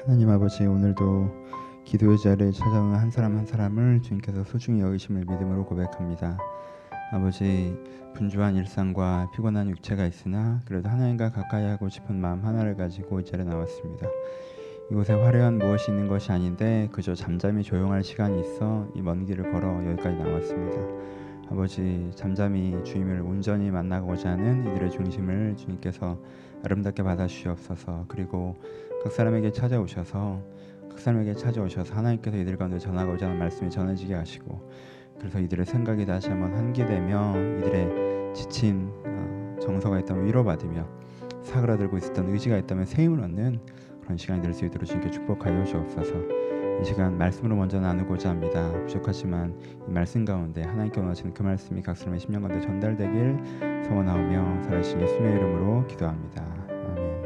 하나님 아버지, 오늘도 기도의 자리에 찾아오는 한 사람 한 사람을 주님께서 소중히 여기심을 믿음으로 고백합니다. 아버지, 분주한 일상과 피곤한 육체가 있으나 그래도 하나님과 가까이 하고 싶은 마음 하나를 가지고 이 자리에 나왔습니다. 이곳에 화려한 무엇이 있는 것이 아닌데 그저 잠잠히 조용할 시간이 있어 이 먼 길을 걸어 여기까지 나왔습니다. 아버지, 잠잠히 주님을 온전히 만나고자 하는 이들의 중심을 주님께서 아름답게 받아주시옵소서. 그리고 각 사람에게 찾아오셔서 하나님께서 이들 가운데 전하고자 하는 말씀이 전해지게 하시고, 그래서 이들의 생각이 다시 한번 환기되며 이들의 지친 정서가 있다면 위로받으며 사그라들고 있었던 의지가 있다면 새 힘을 얻는 그런 시간이 될 수 있도록 주님께 축복하여 주옵소서. 이 시간 말씀으로 먼저 나누고자 합니다. 부족하지만 이 말씀 가운데 하나님께 원하시는 그 말씀이 각 사람의 심령 가운데 전달되길 소원하오며 살아계신 예수님의 이름으로 기도합니다. 아멘.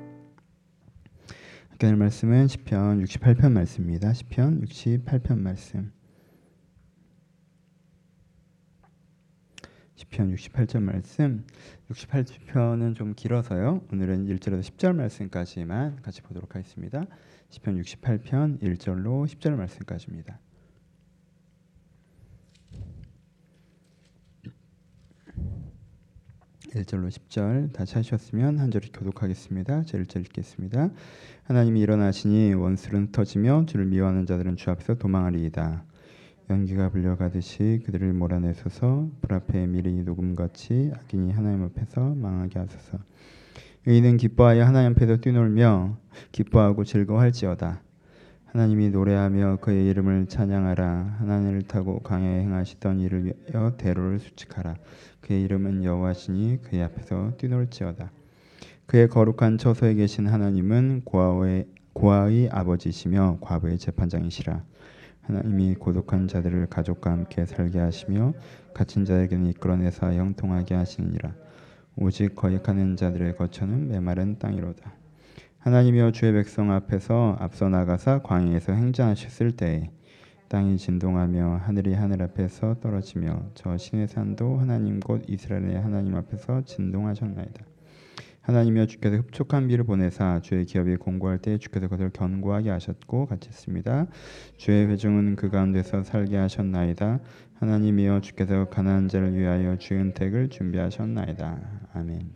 함께 할 말씀은 시편 68편 말씀입니다. 시편 68편 말씀. 시편 68편 말씀. 68편은 좀 길어서요. 오늘은 1절에서 10절 말씀까지만 같이 보도록 하겠습니다. 시편 68편 1절로 10절 말씀까지입니다. (1절로) (10절) 다시 하셨으면 한 절을 교독하겠습니다. 제 1절 읽겠습니다. 하나님이 일어나시니 원수는 흩어지며 주를 미워하는 자들은 주 앞에서 도망하리이다. 연기가 불려가듯이 그들을 몰아내소서. 불 앞에 미리 녹음같이 악인이 하나님 앞에서 망하게 하소서. 의인은 기뻐하여 하나님 앞에서 뛰놀며 기뻐하고 즐거워할지어다. 하나님이 노래하며 그의 이름을 찬양하라. 하나님을 타고 강야에 행하시던 일을 위하여 대로를 수칙하라. 그의 이름은 여호와시니 그의 앞에서 뛰놀지어다. 그의 거룩한 처소에 계신 하나님은 고아의 아버지시며 과부의 재판장이시라. 하나님이 고독한 자들을 가족과 함께 살게 하시며 갇힌 자에게는 이끌어내서 형통하게 하시느니라. 오직 거역하는 자들의 거처는 메마른 땅이로다. 하나님이여 주의 백성 앞에서 앞서 나가사 광야에서 행진하셨을 때에 땅이 진동하며 하늘이 하늘 앞에서 떨어지며 저 신의 산도 하나님 곧 이스라엘의 하나님 앞에서 진동하셨나이다. 하나님이여 주께서 흡족한 비를 보내사 주의 기업이 공고할 때 주께서 그것을 견고하게 하셨고 같이 주의 회중은 그 가운데서 살게 하셨나이다. 하나님이여 주께서 가난한 자를 위하여 주의 은택을 준비하셨나이다. 아멘.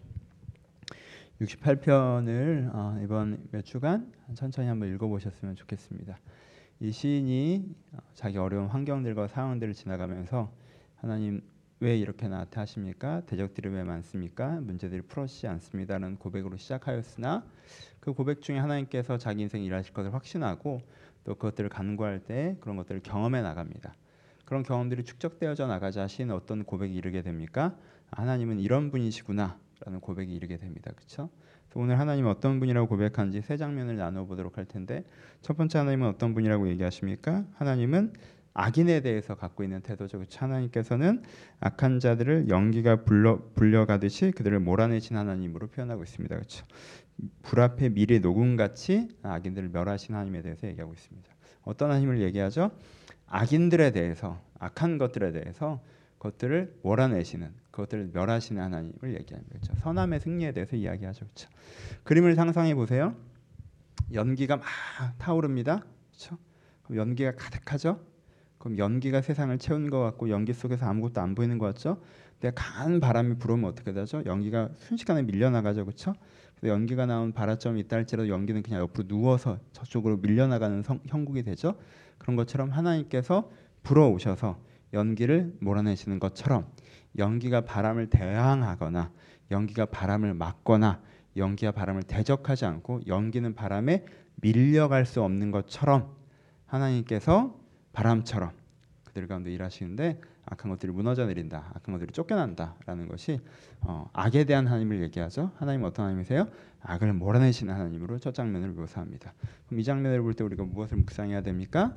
68편을 이번 몇 주간 천천히 한번 읽어보셨으면 좋겠습니다. 이 시인이 자기 어려운 환경들과 상황들을 지나가면서 하나님 왜 이렇게 나한테 하십니까? 대적들이 왜 많습니까? 문제들이 풀어지지 않습니다라는 고백으로 시작하였으나 그 고백 중에 하나님께서 자기 인생 일하실 것을 확신하고 또 그것들을 간구할 때 그런 것들을 경험해 나갑니다. 그런 경험들이 축적되어져 나가자 시인은 어떤 고백이 이르게 됩니까? 하나님은 이런 분이시구나 라는 고백이 이르게 됩니다. 그렇죠? 오늘 하나님은 어떤 분이라고 고백하는지 세 장면을 나누어 보도록 할 텐데, 첫 번째 하나님은 어떤 분이라고 얘기하십니까? 하나님은 악인에 대해서 갖고 있는 태도죠. 그렇죠? 하나님께서는 악한 자들을 연기가 불려가듯이 그들을 몰아내신 하나님으로 표현하고 있습니다. 그렇죠? 불 앞에 미리 녹음같이 악인들을 멸하신 하나님에 대해서 얘기하고 있습니다. 어떤 하나님을 얘기하죠? 악인들에 대해서, 악한 것들에 대해서 그것들을 몰아내시는, 그것들을 멸하시는 하나님을 얘기합니다. 그렇죠? 선함의 승리에 대해서 이야기하죠. 그렇죠? 그림을 상상해 보세요. 연기가 막 타오릅니다. 그렇죠? 그럼 연기가 가득하죠. 그럼 연기가 세상을 채운 것 같고 연기 속에서 아무것도 안 보이는 것 같죠. 근데 강한 바람이 불어오면 어떻게 되죠? 연기가 순식간에 밀려나가죠. 그렇죠? 연기가 나온 발화점이 있다 할지라도 연기는 그냥 옆으로 누워서 저쪽으로 밀려나가는 형국이 되죠. 그런 것처럼 하나님께서 불어오셔서 연기를 몰아내시는 것처럼 연기가 바람을 대항하거나 연기가 바람을 막거나 연기가 바람을 대적하지 않고 연기는 바람에 밀려갈 수 없는 것처럼 하나님께서 바람처럼 그들 가운데 일하시는데 악한 것들이 무너져 내린다, 악한 것들이 쫓겨난다라는 것이 악에 대한 하나님을 얘기하죠. 하나님은 어떤 하나님이세요? 악을 몰아내시는 하나님으로 첫 장면을 묘사합니다. 그럼 이 장면을 볼 때 우리가 무엇을 묵상해야 됩니까?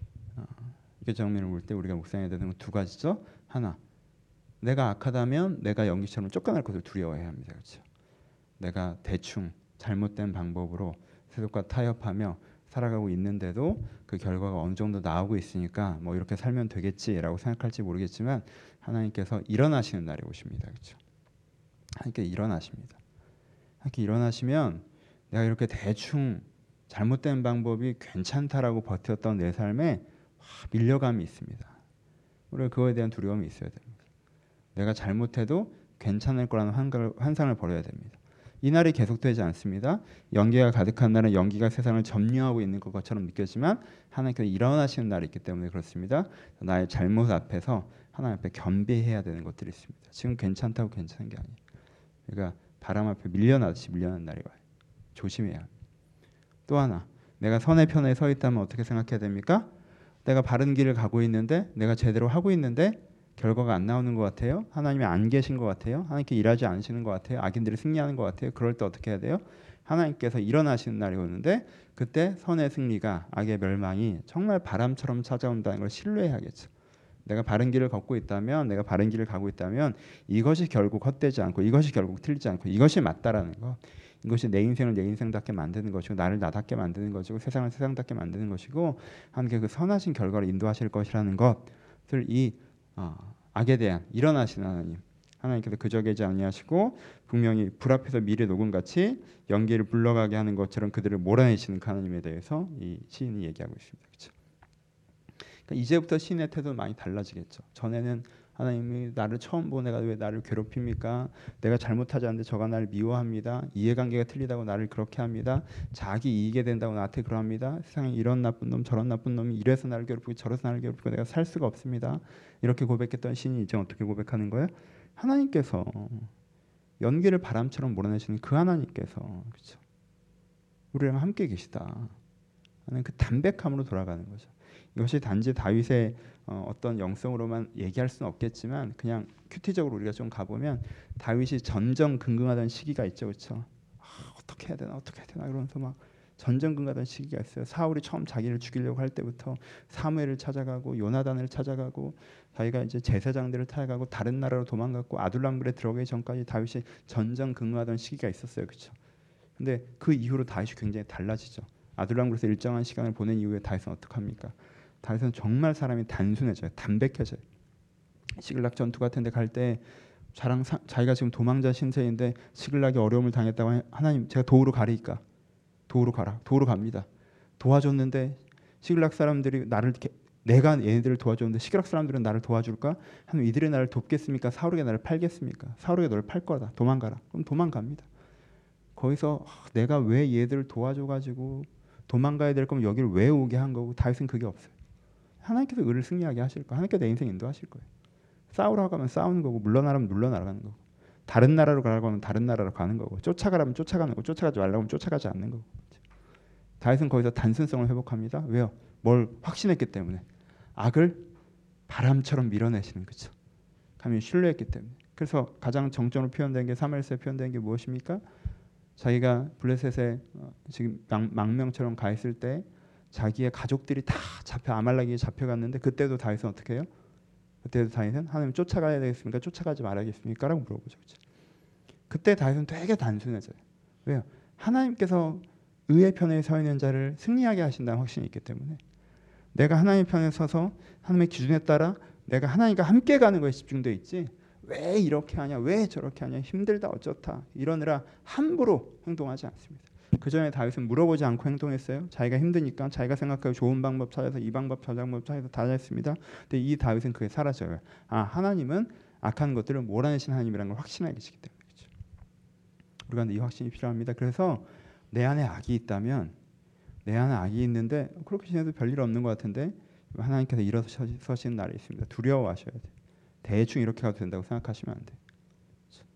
이 장면을 볼 때 우리가 묵상해야 되는 건 두 가지죠. 하나, 내가 악하다면 내가 연기처럼 쫓겨날 것을 두려워해야 합니다. 그렇죠? 내가 대충 잘못된 방법으로 세속과 타협하며 살아가고 있는데도 그 결과가 어느 정도 나오고 있으니까 뭐 이렇게 살면 되겠지라고 생각할지 모르겠지만 하나님께서 일어나시는 날이 오십니다. 그렇죠? 하나님께 일어나십니다. 하나님께 일어나시면 내가 이렇게 대충 잘못된 방법이 괜찮다라고 버텼던 내 삶에 밀려감이 있습니다. 우리가 그거에 대한 두려움이 있어야 됩니다. 내가 잘못해도 괜찮을 거라는 환상을 버려야 됩니다. 이 날이 계속되지 않습니다. 연기가 가득한 날은 연기가 세상을 점령하고 있는 것처럼 느껴지만 하나님께서 일어나시는 날이 있기 때문에 그렇습니다. 나의 잘못 앞에서 하나님 앞에 겸비해야 되는 것들이 있습니다. 지금 괜찮다고 괜찮은 게 아니에요. 그러니까 바람 앞에 밀려나듯이 밀려나는 날이 와요. 조심해야 합니다. 또 하나, 내가 선의 편에 서 있다면 어떻게 생각해야 됩니까? 내가 바른 길을 가고 있는데 내가 제대로 하고 있는데 결과가 안 나오는 것 같아요. 하나님이 안 계신 것 같아요. 하나님께 일하지 않으시는 것 같아요. 악인들이 승리하는 것 같아요. 그럴 때 어떻게 해야 돼요? 하나님께서 일어나시는 날이 오는데 그때 선의 승리가 악의 멸망이 정말 바람처럼 찾아온다는 걸 신뢰해야겠죠. 내가 바른 길을 걷고 있다면, 내가 바른 길을 가고 있다면 이것이 결국 헛되지 않고 이것이 결국 틀리지 않고 이것이 맞다라는 거. 이것이 내 인생을 내 인생답게 만드는 것이고 나를 나답게 만드는 것이고 세상을 세상답게 만드는 것이고 하나님께 그 선하신 결과를 인도하실 것이라는 것을 이 악에 대한 일어나신 하나님께서 그저 계지 아니하시고 분명히 불 앞에서 미리 녹음같이 연기를 불러가게 하는 것처럼 그들을 몰아내시는 그 하나님에 대해서 이 시인이 얘기하고 있습니다. 그렇죠? 그러니까 이제부터 시인의 태도는 많이 달라지겠죠. 전에는 하나님이 나를 처음 본 애가 왜 나를 괴롭힙니까? 내가 잘못하지 않는데 저가 나를 미워합니다. 이해관계가 틀리다고 나를 그렇게 합니다. 자기 이익에 된다고 나한테 그러합니다. 세상에 이런 나쁜 놈 저런 나쁜 놈이 이래서 나를 괴롭히고 저래서 나를 괴롭히고 내가 살 수가 없습니다. 이렇게 고백했던 시인이 이제 어떻게 고백하는 거예요? 하나님께서 연기를 바람처럼 몰아내시는 그 하나님께서 그렇죠? 우리랑 함께 계시다 하는 그 담백함으로 돌아가는 거죠. 이것이 단지 다윗의 어떤 영성으로만 얘기할 수는 없겠지만 그냥 큐티적으로 우리가 좀 가보면 다윗이 전전긍긍하던 시기가 있죠, 그렇죠? 어떻게 해야 되나 이러면서 막 전전긍긍하던 시기가 있어요. 사울이 처음 자기를 죽이려고 할 때부터 사무엘을 찾아가고 요나단을 찾아가고 자기가 이제 제사장들을 찾아가고 다른 나라로 도망갔고 아둘람굴에 들어가기 전까지 다윗이 전전긍긍하던 시기가 있었어요, 그렇죠? 근데 그 이후로 다윗이 굉장히 달라지죠. 아둘람굴에서 일정한 시간을 보낸 이후에 다윗은 어떡합니까? 다윗은 정말 사람이 단순해져요. 담백해져요. 시글락 전투 같은 데 갈 때 자기가 지금 도망자 신세인데 시글락이 어려움을 당했다고 하나님 제가 도우러 가리까? 도우러 가라. 도우러 갑니다. 도와줬는데 시글락 사람들이 내가 얘네들을 도와줬는데 시글락 사람들은 나를 도와줄까? 하나님 이들이 나를 돕겠습니까? 사울에게 나를 팔겠습니까? 사울에게 너를 팔 거다. 도망가라. 그럼 도망갑니다. 거기서 내가 왜 얘들을 도와줘가지고 도망가야 될 거면 여기를 왜 오게 한 거고 다윗은 그게 없어요. 하나님께서 의를 승리하게 하실 거예요. 하나님께서 내 인생 인도하실 거예요. 싸우라고 하면 싸우는 거고 물러나라면 물러나가는 거고 다른 나라로 가라고 하면 다른 나라로 가는 거고 쫓아가라면 쫓아가는 거고 쫓아가지 말라고 하면 쫓아가지 않는 거고. 다윗은 거기서 단순성을 회복합니다. 왜요? 뭘 확신했기 때문에. 악을 바람처럼 밀어내시는 거죠. 하나님을 신뢰했기 때문에. 그래서 가장 정적으로 표현된 게 사무엘서에 표현된 게 무엇입니까? 자기가 블레셋에 지금 망명처럼 가 있을 때 자기의 가족들이 다 아말렉에 잡혀갔는데 그때도 다윗은 어떻게 해요? 그때도 다윗은 하나님 쫓아가야 되겠습니까? 쫓아가지 말아야겠습니까? 라고 물어보죠. 그렇죠? 그때 다윗은 되게 단순해져요. 왜요? 하나님께서 의의 편에 서 있는 자를 승리하게 하신다는 확신이 있기 때문에 내가 하나님 편에 서서 하나님의 기준에 따라 내가 하나님과 함께 가는 것에 집중되어 있지 왜 이렇게 하냐 왜 저렇게 하냐 힘들다 어쩌다 이러느라 함부로 행동하지 않습니다. 그 전에 다윗은 물어보지 않고 행동했어요. 자기가 힘드니까 자기가 생각하고 좋은 방법 찾아서 이 방법 저 방법 찾아서 다 했습니다. 근데 이 다윗은 그게 사라져요. 하나님은 악한 것들을 몰아내신 하나님이라는 걸 확신하게 계시기 때문에 그렇죠. 우리가 이 확신이 필요합니다. 그래서 내 안에 악이 있다면 내 안에 악이 있는데 그렇게 지내도 별일 없는 것 같은데 하나님께서 일어서시는 날이 있습니다. 두려워하셔야 돼요. 대충 이렇게 가도 된다고 생각하시면 안 돼요. 그렇죠.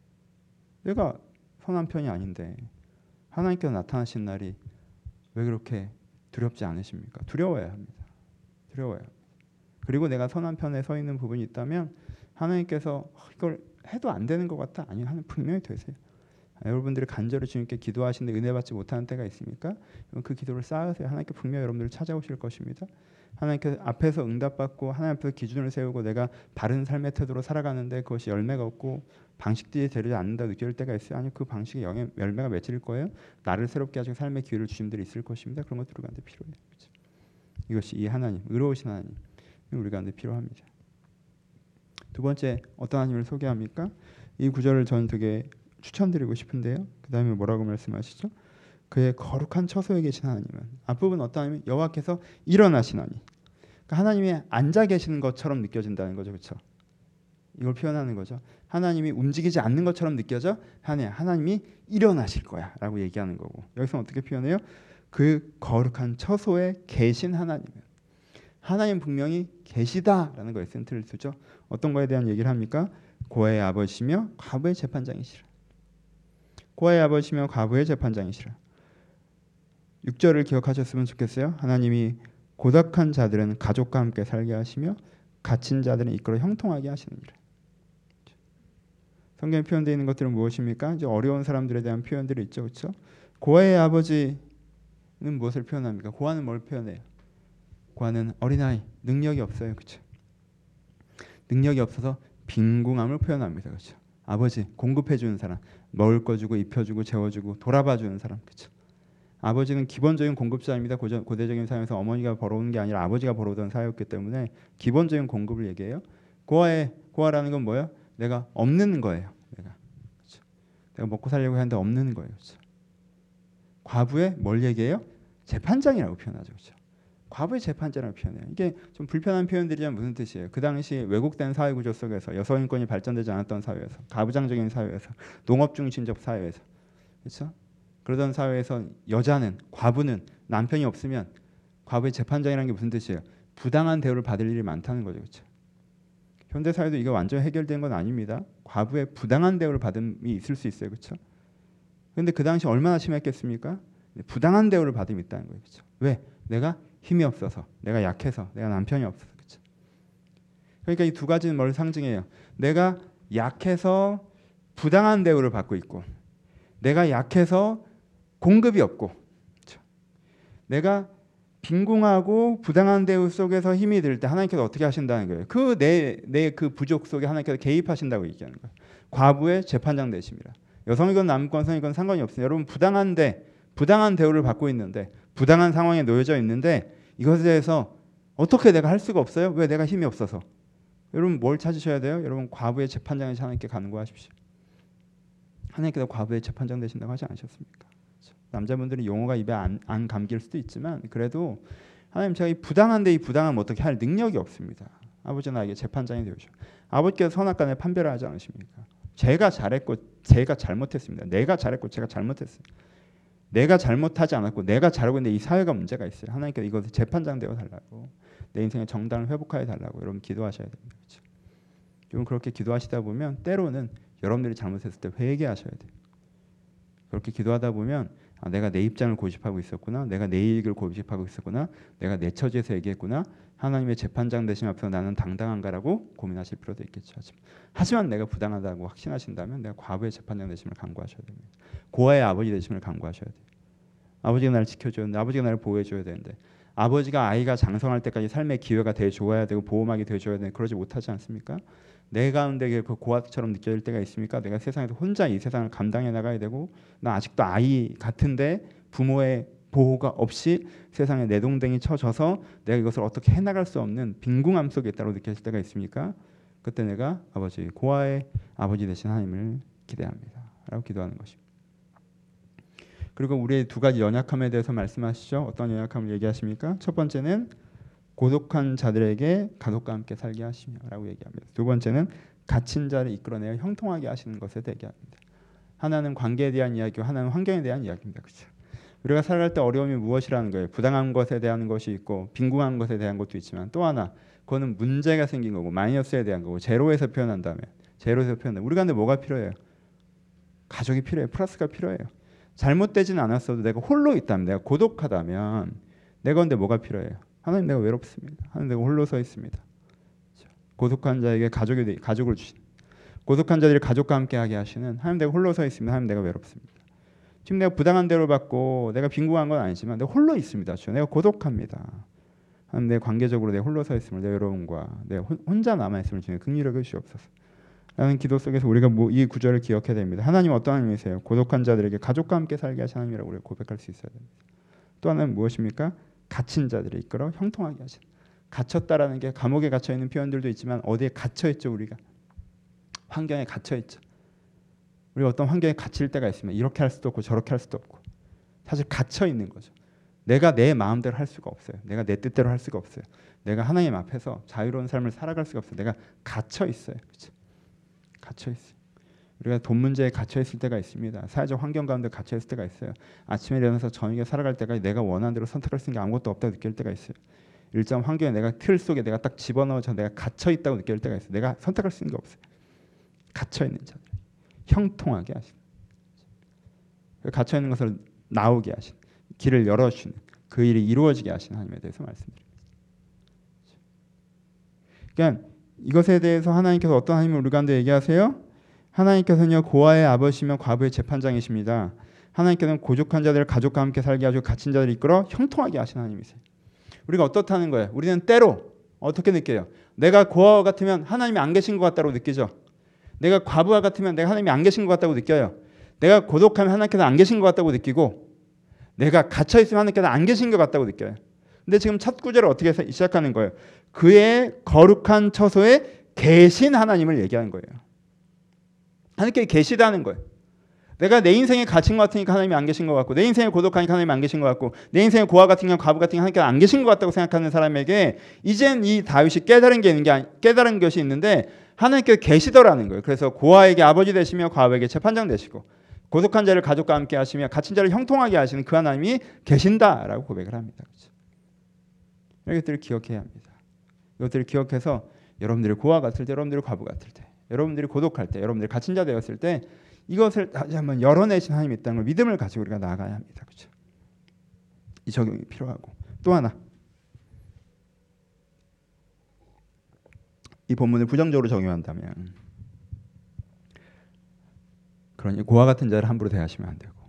내가 선한 편이 아닌데 하나님께서 나타나신 날이 왜 그렇게 두렵지 않으십니까? 두려워야 합니다. 두려워야 합니다. 그리고 내가 선한 편에 서 있는 부분이 있다면 하나님께서 이걸 해도 안 되는 것 같다. 아니요. 하나님 분명히 되세요. 여러분들이 간절히 주님께 기도하시는데 은혜 받지 못하는 때가 있습니까? 그 기도를 쌓으세요. 하나님께 분명히 여러분들을 찾아오실 것입니다. 하나님께 앞에서 응답받고 하나님 앞에서 기준을 세우고 내가 바른 삶의 태도로 살아가는데 그것이 열매가 없고 방식들이 되지 않는다 느낄 때가 있어요. 아니 그 방식에 열매가 맺힐 거예요. 나를 새롭게 하시고 삶의 기회를 주신 분들이 있을 것입니다. 그런 것들이 우리한테 필요해요. 그렇죠? 이것이 이 하나님, 의로우신 하나님 우리가 한테 필요합니다. 두 번째 어떤 하나님을 소개합니까? 이 구절을 저는 되게 추천드리고 싶은데요. 그 다음에 뭐라고 말씀하시죠? 그의 거룩한 처소에 계신 하나님은, 앞부분 어떤 하나님은 여호와께서 일어나시나니, 그러니까 하나님이 앉아 계시는 것처럼 느껴진다는 거죠. 그렇죠? 이걸 표현하는 거죠. 하나님이 움직이지 않는 것처럼 느껴져. 하나님이 일어나실 거야 라고 얘기하는 거고, 여기서 어떻게 표현해요? 그 거룩한 처소에 계신 하나님은, 하나님 분명히 계시다라는 거에 센터를 두죠. 어떤 거에 대한 얘기를 합니까? 고아의 아버지시며 과부의 재판장이시라. 고아의 아버지시며 과부의 재판장이시라. 6절을 기억하셨으면 좋겠어요. 하나님이 고독한 자들은 가족과 함께 살게 하시며 갇힌 자들은 이끌어 형통하게 하시느니라. 성경에 표현되어 있는 것들은 무엇입니까? 이제 어려운 사람들에 대한 표현들이 있죠. 그렇죠? 고아의 아버지는 무엇을 표현합니까? 고아는 뭘 표현해요? 고아는 어린아이, 능력이 없어요. 그렇죠? 능력이 없어서 빈궁함을 표현합니다. 그렇죠? 아버지, 공급해 주는 사람, 먹을 거 주고 입혀 주고 재워 주고 돌아봐 주는 사람. 그렇죠? 아버지는 기본적인 공급자입니다. 고대적인 사회에서 어머니가 벌어오는 게 아니라 아버지가 벌어오던 사회였기 때문에 기본적인 공급을 얘기해요. 고아라는 건 뭐예요? 내가 없는 거예요. 내가 먹고 살려고 하는데 없는 거예요. 그렇죠? 과부의 뭘 얘기해요? 재판장이라고 표현하죠. 그렇죠? 과부의 재판장이라고 표현해요. 이게 좀 불편한 표현들이지만 무슨 뜻이에요? 그 당시 왜곡된 사회 구조 속에서 여성인권이 발전되지 않았던 사회에서, 가부장적인 사회에서, 농업 중심적 사회에서, 그렇죠? 그러던 사회에서 여자는, 과부는 남편이 없으면 과부의 재판장이라는 게 무슨 뜻이에요? 부당한 대우를 받을 일이 많다는 거죠. 그렇죠? 현대 사회도 이게 완전 해결된 건 아닙니다. 과부의 부당한 대우를 받음이 있을 수 있어요. 그렇죠? 그런데 그 당시 얼마나 심했겠습니까? 부당한 대우를 받음이 있다는 거예요. 그렇죠? 왜? 내가 힘이 없어서, 내가 약해서, 내가 남편이 없어서. 그렇죠? 그러니까 이 두 가지는 뭘 상징해요? 내가 약해서 부당한 대우를 받고 있고, 내가 약해서 공급이 없고, 그렇죠? 내가 빈궁하고 부당한 대우 속에서 힘이 들 때 하나님께서 어떻게 하신다는 거예요? 그 내 그 부족 속에 하나님께서 개입하신다고 얘기하는 거예요. 과부의 재판장 되십니다. 여성이건 남건 성이건 상관이 없어요. 여러분 부당한 대우를 받고 있는데, 부당한 상황에 놓여져 있는데, 이것에 대해서 어떻게 내가 할 수가 없어요? 왜? 내가 힘이 없어서. 여러분 뭘 찾으셔야 돼요? 여러분 과부의 재판장에 하나님께 간구하십시오. 하나님께서 과부의 재판장 되신다고 하지 않으셨습니까? 남자분들은 용어가 입에 안 감길 수도 있지만, 그래도 하나님, 제가 이 부당함 어떻게 할 능력이 없습니다. 아버지는 나에게 재판장이 되오셔. 아버지께서 선악간에 판별을 하지 않으십니까? 제가 잘했고 제가 잘못했습니다. 내가 잘했고 제가 잘못했어요. 내가 잘못하지 않았고 내가 잘하고 있는데 이 사회가 문제가 있어요. 하나님께서 이것을 재판장 되어 달라고, 내 인생의 정당을 회복하여 달라고 여러분 기도하셔야 됩니다. 그렇죠? 여러분 그렇게 기도하시다 보면 때로는 여러분들이 잘못했을 때 회개하셔야 돼요. 그렇게 기도하다 보면 내가 내 입장을 고집하고 있었구나, 내가 내 이익을 고집하고 있었구나, 내가 내 처지에서 얘기했구나, 하나님의 재판장 되심 앞에서 나는 당당한가라고 고민하실 필요도 있겠죠. 하지만 내가 부당하다고 확신하신다면 내가 과부의 재판장 되심을 간구하셔야 됩니다. 고아의 아버지 되심을 간구하셔야 돼요. 아버지가 나를 지켜줘야 되는데, 아버지가 나를 보호해줘야 되는데, 아버지가 아이가 장성할 때까지 삶의 기회가 돼 줘야 되고 보호막이 돼 줘야 되는데 그러지 못하지 않습니까? 내 가운데 그 고아처럼 느껴질 때가 있습니까? 내가 세상에서 혼자 이 세상을 감당해 나가야 되고, 나 아직도 아이 같은데 부모의 보호가 없이 세상에 내동댕이 쳐져서 내가 이것을 어떻게 해나갈 수 없는 빈궁함 속에 있다고 느껴질 때가 있습니까? 그때 내가 아버지, 고아의 아버지 되신 하나님을 기대합니다 라고 기도하는 것입니다. 그리고 우리의 두 가지 연약함에 대해서 말씀하시죠. 어떤 연약함을 얘기하십니까? 첫 번째는 고독한 자들에게 가족과 함께 살게 하시며 라고 얘기합니다. 두 번째는 갇힌 자를 이끌어내어 형통하게 하시는 것에 대기합니다. 하나는 관계에 대한 이야기고 하나는 환경에 대한 이야기입니다. 그렇죠? 우리가 살아갈 때 어려움이 무엇이라는 거예요? 부당한 것에 대한 것이 있고 빈궁한 것에 대한 것도 있지만, 또 하나 그거는 문제가 생긴 거고 마이너스에 대한 거고, 제로에서 표현한다면 우리가 근데 뭐가 필요해요? 가족이 필요해요. 플러스가 필요해요. 잘못되진 않았어도 내가 홀로 있다면, 내가 고독하다면 내가 근데 뭐가 필요해요? 하나님, 내가 외롭습니다. 하나님, 내가 홀로 서 있습니다. 고독한 자에게 가족을 주신, 고독한 자들이 가족과 함께하게 하시는 하나님, 내가 홀로 서 있습니다. 하나님, 내가 외롭습니다. 지금 내가 부당한 대우를 받고 내가 빈궁한 건 아니지만 내가 홀로 있습니다. 내가 고독합니다. 하나님, 내 관계적으로 내가 홀로 서 있음을, 내 외로움과 내가 혼자 남아 있음을 주님 긍휼히 여기시옵소서 라는 기도 속에서 우리가 이 구절을 기억해야 됩니다. 하나님 어떤 하나님이세요? 고독한 자들에게 가족과 함께 살게 하신 하나님이라고 우리가 고백할 수 있어야 됩니다. 또 하나는 무엇입니까? 갇힌 자들을 이끌어 형통하게 하신. 갇혔다라는 게 감옥에 갇혀 있는 표현들도 있지만 어디에 갇혀 있죠? 우리가 환경에 갇혀 있죠. 우리가 어떤 환경에 갇힐 때가 있으면 이렇게 할 수도 없고 저렇게 할 수도 없고, 사실 갇혀 있는 거죠. 내가 내 마음대로 할 수가 없어요. 내가 내 뜻대로 할 수가 없어요. 내가 하나님 앞에서 자유로운 삶을 살아갈 수가 없어요. 내가 갇혀 있어요. 그렇죠? 갇혀 있어요. 우리가 돈 문제에 갇혀 있을 때가 있습니다. 사회적 환경 가운데 갇혀 있을 때가 있어요. 아침에 일어나서 저녁에 살아갈 때까지 내가 원하는 대로 선택할 수 있는 게 아무것도 없다고 느낄 때가 있어요. 일정 환경에 내가 틀 속에 내가 딱 집어넣어서 내가 갇혀 있다고 느낄 때가 있어요. 내가 선택할 수 있는 게 없어요. 갇혀 있는 자들, 형통하게 하시는, 갇혀 있는 것을 나오게 하시는, 길을 열어주시는, 그 일이 이루어지게 하시는 하나님에 대해서 말씀드립니다. 그러니까 이것에 대해서 하나님께서 어떤 하나님을 우리 가운데 얘기하세요? 하나님께서는요 고아의 아버지시며 과부의 재판장이십니다. 하나님께서는 고족한 자들을 가족과 함께 살게 하시고 갇힌 자들을 이끌어 형통하게 하시는 하나님이세요. 우리가 어떻다는 거예요? 우리는 때로 어떻게 느껴요? 내가 고아와 같으면 하나님이 안 계신 것 같다고 느끼죠. 내가 과부와 같으면 내가 하나님이 안 계신 것 같다고 느껴요. 내가 고독하면 하나님께서 안 계신 것 같다고 느끼고, 내가 갇혀 있으면 하나님께서 안 계신 것 같다고 느껴요. 근데 지금 첫 구절을 어떻게 시작하는 거예요? 그의 거룩한 처소에 계신 하나님을 얘기하는 거예요. 하나님께 계시다는 거예요. 내가 내 인생에 갇힌 것 같으니까 하나님이 안 계신 것 같고, 내 인생에 고독하니까 하나님이 안 계신 것 같고, 내 인생에 고아 같은 경우 과부 같은 경우 하나님께서 안 계신 것 같다고 생각하는 사람에게 이젠 이 다윗이 깨달은 것이 있는데 하나님께서 계시더라는 거예요. 그래서 고아에게 아버지 되시며 과부에게 재판장 되시고 고독한 자를 가족과 함께 하시며 갇힌 자를 형통하게 하시는 그 하나님이 계신다라고 고백을 합니다. 그렇죠? 이것들을 기억해야 합니다. 이것들을 기억해서 여러분들이 고아 같을 때, 여러분들이 과부 같을 때, 여러분들이 고독할 때, 여러분들이 갇힌 자 되었을 때 이것을 다시 한번 열어내신 하나님이 있다는 걸 믿음을 가지고 우리가 나아가야 합니다. 그렇죠? 이 적용이 필요하고, 또 하나, 이 본문을 부정적으로 적용한다면, 그러니 고아 같은 자를 함부로 대하시면 안 되고,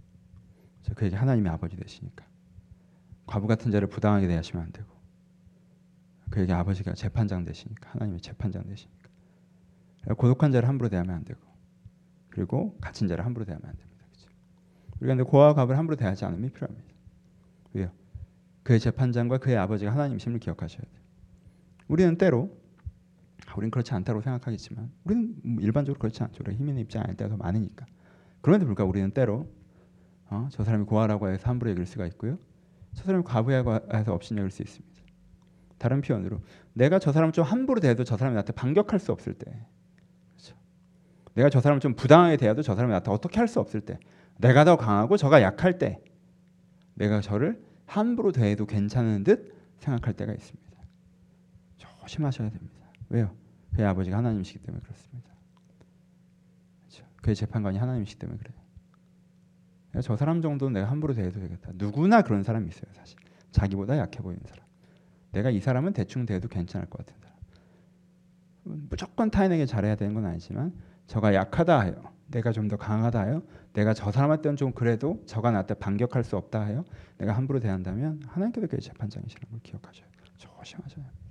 그에게 하나님의 아버지 되시니까 과부 같은 자를 부당하게 대하시면 안 되고, 그에게 아버지가 재판장 되시니까, 하나님의 재판장 되시니까 고독한 자를 함부로 대하면 안 되고, 그리고 갇힌 자를 함부로 대하면 안 됩니다. 그렇죠? 우리가 근데 고아와 과부를 함부로 대하지 않음이 필요합니다. 왜요? 그의 재판장과 그의 아버지가 하나님이심을 기억하셔야 돼요. 우리는 때로 우리는 그렇지 않다고 생각하겠지만, 우리는 일반적으로 그렇지 않죠. 우리가 힘 있는 입장이 아닐 때가 더 많으니까. 그럼에도 불구하고 우리는 때로 저 사람이 고아라고 해서 함부로 여길 수가 있고요, 저 사람이 과부라고 해서 없이 여길 수 있습니다. 다른 표현으로, 내가 저 사람을 좀 함부로 대해도 저 사람이 나한테 반격할 수 없을 때, 그렇죠? 내가 저 사람을 좀 부당하게 대해도 저 사람이 나한테 어떻게 할 수 없을 때, 내가 더 강하고 저가 약할 때, 내가 저를 함부로 대해도 괜찮은 듯 생각할 때가 있습니다. 조심하셔야 됩니다. 왜요? 그의 아버지가 하나님이시기 때문에 그렇습니다. 그렇죠? 그의 재판관이 하나님이시기 때문에 그래요. 저 사람 정도는 내가 함부로 대해도 되겠다. 누구나 그런 사람이 있어요. 사실 자기보다 약해 보이는 사람, 내가 이 사람은 대충 대해도 괜찮을 것 같은 사람. 무조건 타인에게 잘해야 되는 건 아니지만, 저가 약하다 하여, 내가 좀 더 강하다 하여, 내가 저 사람한테는 좀 그래도 저가 나한테 반격할 수 없다 하여 내가 함부로 대한다면 하나님께서 그의 재판장이시라는 걸 기억하셔야 돼요. 조심하셔야 합니다.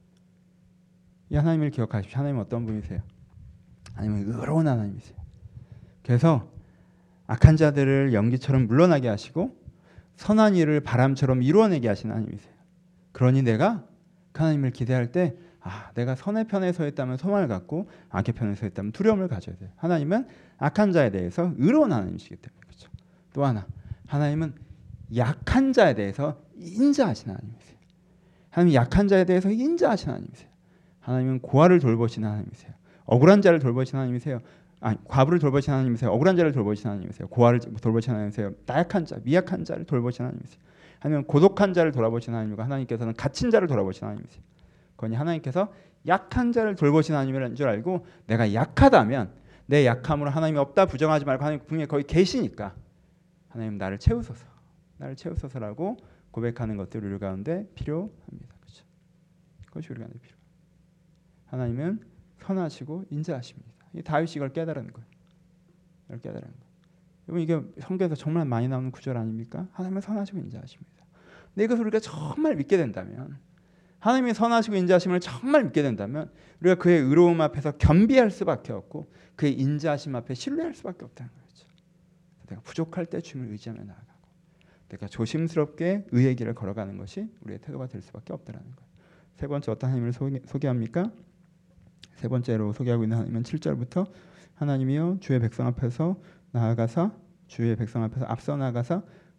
이 하나님을 기억하십시오. 하나님은 어떤 분이세요? 하나님은 의로운 하나님이세요. 그래서 악한 자들을 연기처럼 물러나게 하시고 선한 일을 바람처럼 이루어내게 하시는 하나님이세요. 그러니 내가 그 하나님을 기대할 때, 내가 선의 편에 서 있다면 소망을 갖고 악의 편에 서 있다면 두려움을 가져야 돼요. 하나님은 악한 자에 대해서 의로운 하나님이시기 때문에. 그렇죠? 또 하나, 하나님은 약한 자에 대해서 인자하시는 하나님이세요. 하나님은 약한 자에 대해서 인자하시는 하나님이세요. 하나님은 고아를 돌보시는 하나님이세요. 억울한 자를 돌보시는 하나님이세요. 과부를 돌보시는 하나님이세요. 억울한 자를 돌보시는 하나님이세요. 고아를 돌보시는 하나님이세요. 나약한 자, 미약한 자를 돌보시는 하나님이세요. 하나님은 고독한 자를 돌아보시는 하나님이고, 하나님께서는 갇힌 자를 돌아보시는 하나님이세요. 그러니 하나님께서 약한 자를 돌보시는 하나님이라는 줄 알고, 내가 약하다면 내 약함으로 하나님이 없다 부정하지 말고, 하나님 분명히 거기 계시니까 하나님 나를 채우소서, 나를 채우소서라고 고백하는 것들이 우리 가운데 필요합니다. 그렇죠? 그것이 우리 가운데 필요합니다. 하나님은 선하시고 인자하십니다. 이 다윗이 이걸 깨달은 거예요. 이걸 깨달은 거예요. 여러분, 이게 성경에서 정말 많이 나오는 구절 아닙니까? 하나님은 선하시고 인자하십니다. 근데 이것을 우리가 정말 믿게 된다면, 하나님이 선하시고 인자하심을 정말 믿게 된다면, 우리가 그의 의로움 앞에서 겸비할 수밖에 없고 그의 인자하심 앞에 신뢰할 수밖에 없다는 거죠. 내가 부족할 때 주님을 의지하며 나아가고, 내가 조심스럽게 의의 길을 걸어가는 것이 우리의 태도가 될 수밖에 없다는 거예요. 세 번째 어떤 하나님을 소개합니까? 세 번째로 소개하고 있는 하나님은 7절부터 하나님이여 주의 백성 앞에서 나아가사, 주의 백성 앞에서 앞서 나가사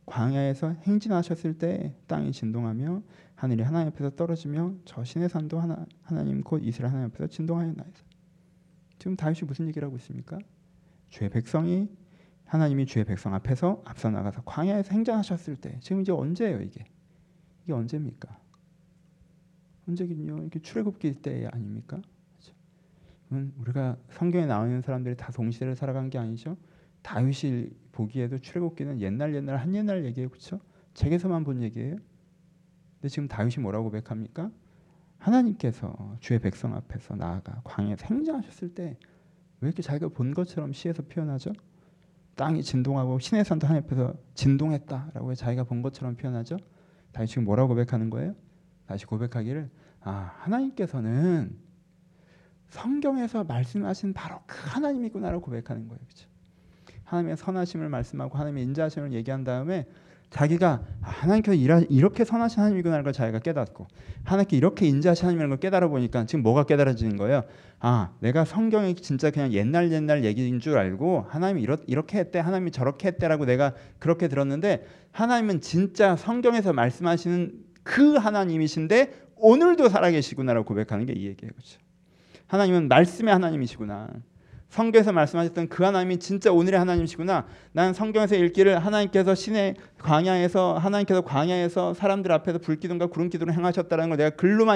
광야에서 행진하셨을 때 땅이 진동하며 하늘이 하나님 앞에서 떨어지며 저 시내 산도 하나님 곧 이스라엘 하나님 앞에서 진동하였나이다. 지금 다윗이 무슨 얘기를 하고 있습니까? 주의 백성이 하나님이 주의 백성 앞에서 앞서 나가서 광야에서 행진하셨을 때, 지금 이제 언제예요 이게? 이게 언제입니까? 언제긴요? 이게 출애굽기 때 아닙니까? 그렇죠? 우리가 성경에 나와 있는 사람들이 다 동시대를 살아간 게 아니죠. 다윗이 보기에도 출애굽기는 옛날 한옛날 얘기예요, 그렇죠? 책에서만 본 얘기예요. 근데 지금 다윗이 뭐라고 고백합니까? 하나님께서 주의 백성 앞에서 나아가 광야에서 행진하셨을 때 왜 이렇게 자기가 본 것처럼 시에서 표현하죠? 땅이 진동하고 시내 산도 하나님 앞에서 진동했다라고 자기가 본 것처럼 표현하죠. 다윗이 지금 뭐라고 고백하는 거예요? 다시 고백하기를 하나님께서는 성경에서 말씀하신 바로 그 하나님이구나라고 고백하는 거예요. 그렇죠? 하나님의 선하심을 말씀하고 하나님의 인자하심을 얘기한 다음에 자기가 하나님께서 이렇게 선하신 하나님이구나라는 걸 자기가 깨닫고 하나님께 이렇게 인자하신 하나님이라는 걸 깨달아 보니까 지금 뭐가 깨달아지는 거예요? 내가 성경이 진짜 그냥 옛날 얘기인 줄 알고 하나님이 이렇게 했대, 하나님이 저렇게 했대라고 내가 그렇게 들었는데 하나님은 진짜 성경에서 말씀하시는 그 하나님이신데 오늘도 살아계시구나라고 고백하는 게 이 얘기예요. 그렇죠? 하나님은 말씀의 하나님이시구나. 성경에서 말씀하셨던 그 하나님이 진짜 오늘의 하나님이시구나. 난 성경에서 읽기를 하나님께서 광야에서 사람들 앞에서 불기둥과 구름기둥을 행하셨다는 걸 내가 글로만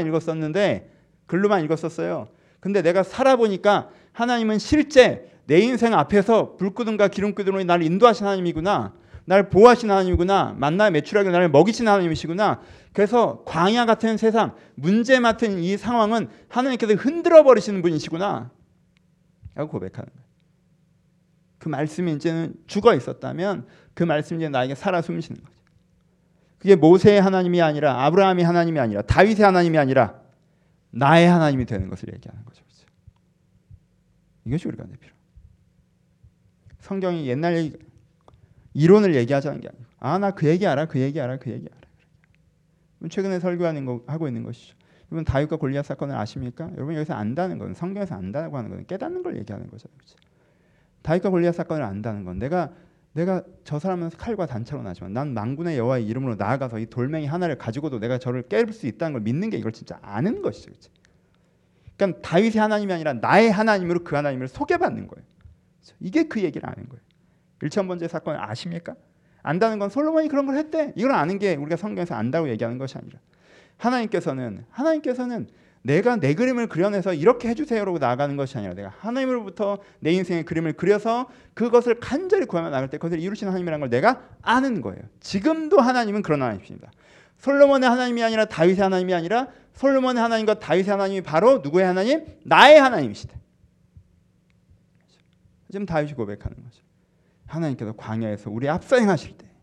읽었었어요. 근데 내가 살아보니까 하나님은 실제 내 인생 앞에서 불기둥과 기름기둥으로 나를 인도하신 하나님이구나. 나를 보호하신 하나님이구나. 만나에 매출하게 나를 먹이신 하나님이시구나. 그래서 광야 같은 세상, 문제 맡은 이 상황은 하나님께서 흔들어 버리시는 분이시구나 라고 고백하는 거예요. 그 말씀이 이제는 죽어 있었다면 그 말씀이 이제 나에게 살아 숨쉬는 거죠. 그게 모세의 하나님이 아니라 아브라함의 하나님이 아니라 다윗의 하나님이 아니라 나의 하나님이 되는 것을 얘기하는 거죠. 그렇죠? 이것이 우리가 필요. 성경이 옛날 이론을 얘기하자는 게 아니고 나 그 얘기 알아. 최근에 하고 있는 것이죠. 여러분 다윗과 골리앗 사건을 아십니까? 여러분 여기서 안다는 건 성경에서 안다고 하는 건 깨닫는 걸 얘기하는 거죠. 그렇죠? 다윗과 골리앗 사건을 안다는 건 내가 저 사람은 칼과 단차로 나지만 난 만군의 여호와의 이름으로 나아가서 이 돌멩이 하나를 가지고도 내가 저를 깨울 수 있다는 걸 믿는 게 이걸 진짜 아는 것이죠. 그렇죠? 그러니까 다윗의 하나님이 아니라 나의 하나님으로 그 하나님을 소개받는 거예요. 그렇죠? 이게 그 얘기를 아는 거예요. 일천번제 사건을 아십니까? 안다는 건 솔로몬이 그런 걸 했대. 이걸 아는 게 우리가 성경에서 안다고 얘기하는 것이 아니라 하나님께서는 내가 내 그림을 그려내서 이렇게 해주세요라고 나아가는 것이 아니라 내가 하나님으로부터 내 인생의 그림을 그려서 그것을 간절히 구하며 나갈 때 그것을 이루시는 하나님이라는 걸 내가 아는 거예요. 지금도 하나님은 그런 하나님이십니다. 솔로몬의 하나님이 아니라 다윗의 하나님이 아니라 솔로몬의 하나님과 다윗의 하나님이 바로 누구의 하나님? 나의 하나님이시다. 지금 다윗이 고백하는 거죠. 하나님께서 광야에서 우리 앞서 행하실 때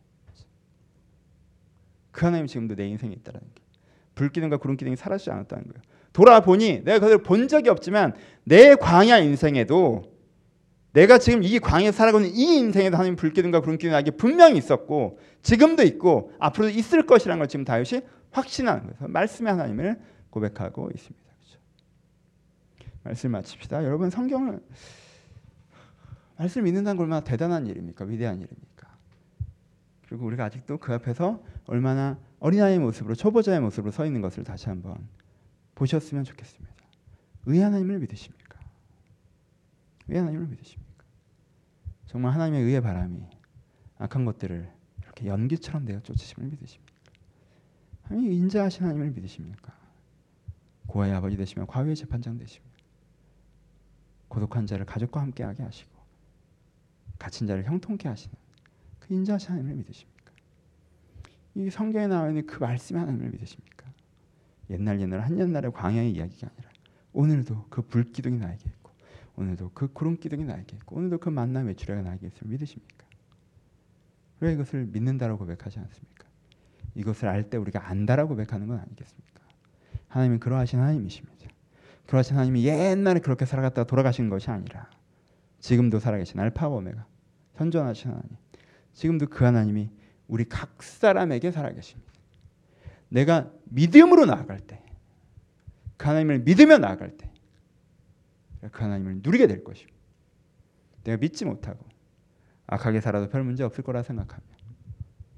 그 하나님이 지금도 내 인생에 있다는 게 불기둥과 구름기둥이 사라지지 않았다는 거예요. 돌아보니 내가 그걸 본 적이 없지만 내 광야 인생에도 내가 지금 이 광야에 살아가고 있는 이 인생에도 하나님 불기둥과 구름기둥이 나에게 분명히 있었고 지금도 있고 앞으로도 있을 것이라는 걸 지금 다윗이 확신하는 거예요. 말씀의 하나님을 고백하고 있습니다. 그렇죠? 말씀 마칩시다. 여러분 성경을 말씀을 믿는다는 건 얼마나 대단한 일입니까? 위대한 일입니까? 그리고 우리가 아직도 그 앞에서 얼마나 어린아이의 모습으로 초보자의 모습으로 서 있는 것을 다시 한번 보셨으면 좋겠습니다. 의 하나님을 믿으십니까? 의 하나님을 믿으십니까? 정말 하나님의 의의 바람이 악한 것들을 이렇게 연기처럼 내어 쫓으심을 믿으십니까? 하나님 인자하신 하나님을 믿으십니까? 고아의 아버지 되시며 과부의 재판장 되시며 고독한 자를 가족과 함께하게 하시고 갇힌 자를 형통케 하시는 그 인자하신 하나님을 믿으십니까? 이 성경에 나와 있는 그 말씀의 하나님을 믿으십니까? 옛날 한옛날의 광야의 이야기가 아니라 오늘도 그 불기둥이 나에게 있고 오늘도 그 구름기둥이 나에게 있고 오늘도 그 만나 메추라가 나에게 있음을 믿으십니까? 왜 이것을 믿는다라고 고백하지 않습니까? 이것을 알 때 우리가 안다라고 고백하는 건 아니겠습니까? 하나님은 그러하신 하나님이십니다. 그러하신 하나님이 옛날에 그렇게 살아갔다가 돌아가신 것이 아니라 지금도 살아계신 알파와 오메가 선전하신 하나님, 지금도 그 하나님이 우리 각 사람에게 살아계십니다. 내가 믿음으로 나아갈 때, 그 하나님을 믿으며 나아갈 때 그 하나님을 누리게 될 것입니다. 내가 믿지 못하고 악하게 살아도 별 문제 없을 거라 생각하며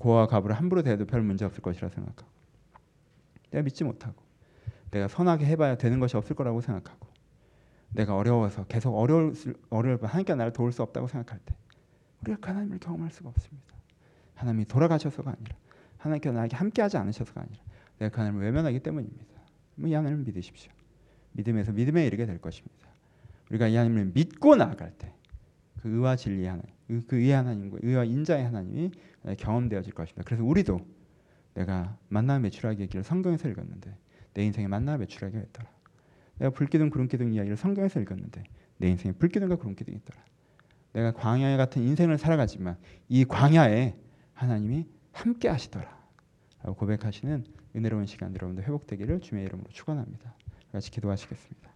고아와 과부를 함부로 대해도 별 문제 없을 것이라 생각하고, 내가 믿지 못하고, 내가 선하게 해봐야 되는 것이 없을 거라고 생각하고, 내가 어려워서 계속 어려울 하나님께서 나를 도울 수 없다고 생각할 때 우리가 하나님을 경험할 수가 없습니다. 하나님이 돌아가셔서가 아니라, 하나님께서 나에게 함께하지 않으셔서가 아니라 내가 그 하나님을 외면하기 때문입니다. 이 하나님을 믿으십시오. 믿음에서 믿음에 이르게 될 것입니다. 우리가 이 하나님을 믿고 나아갈 때 그 의와 진리의 하나님, 그 의의 하나님과 의와 인자의 하나님이 경험되어질 것입니다. 그래서 우리도 내가 만나 매출하기의 길을 성경에서 읽었는데 내 인생에 만나 매출하기가 있더라. 내가 불기둥 구름기둥 이야기를 성경에서 읽었는데 내 인생에 불기둥과 구름기둥이 있더라. 내가 광야 같은 인생을 살아가지만 이 광야에 하나님이 함께 하시더라 라고 고백하시는 은혜로운 시간 여러분들 회복되기를 주님의 이름으로 축원합니다. 같이 기도하시겠습니다.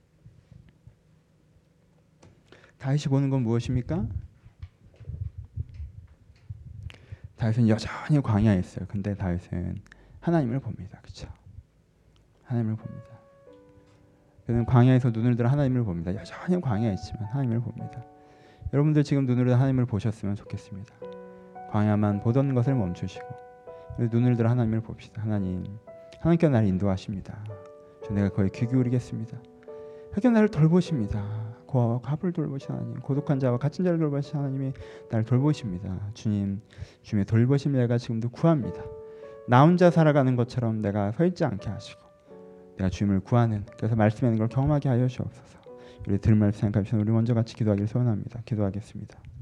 다윗이 보는 건 무엇입니까? 다윗은 여전히 광야에 있어요. 근데 다윗은 하나님을 봅니다. 그렇죠? 하나님을 봅니다. 그는 광야에서 눈을 들어 하나님을 봅니다. 여전히 광야에 있지만 하나님을 봅니다. 여러분들 지금 눈으로 하나님을 보셨으면 좋겠습니다. 광야만 보던 것을 멈추시고 눈을 들어 하나님을 봅시다. 하나님께서 나를 인도하십니다. 내가 거기에 귀 기울이겠습니다. 하나님께서 나를 돌보십니다. 고아와 과부를 돌보신 하나님, 고독한 자와 갇힌 자를 돌보신 하나님이 나를 돌보십니다. 주님의 돌보심을 내가 지금도 구합니다. 나 혼자 살아가는 것처럼 내가 서 있지 않게 하시고 내가 주님을 구하는, 그래서 말씀하는 걸 경험하게 하여 주옵소서. 우리 들을 말씀 생각하시면 우리 먼저 같이 기도하기를 소원합니다. 기도하겠습니다.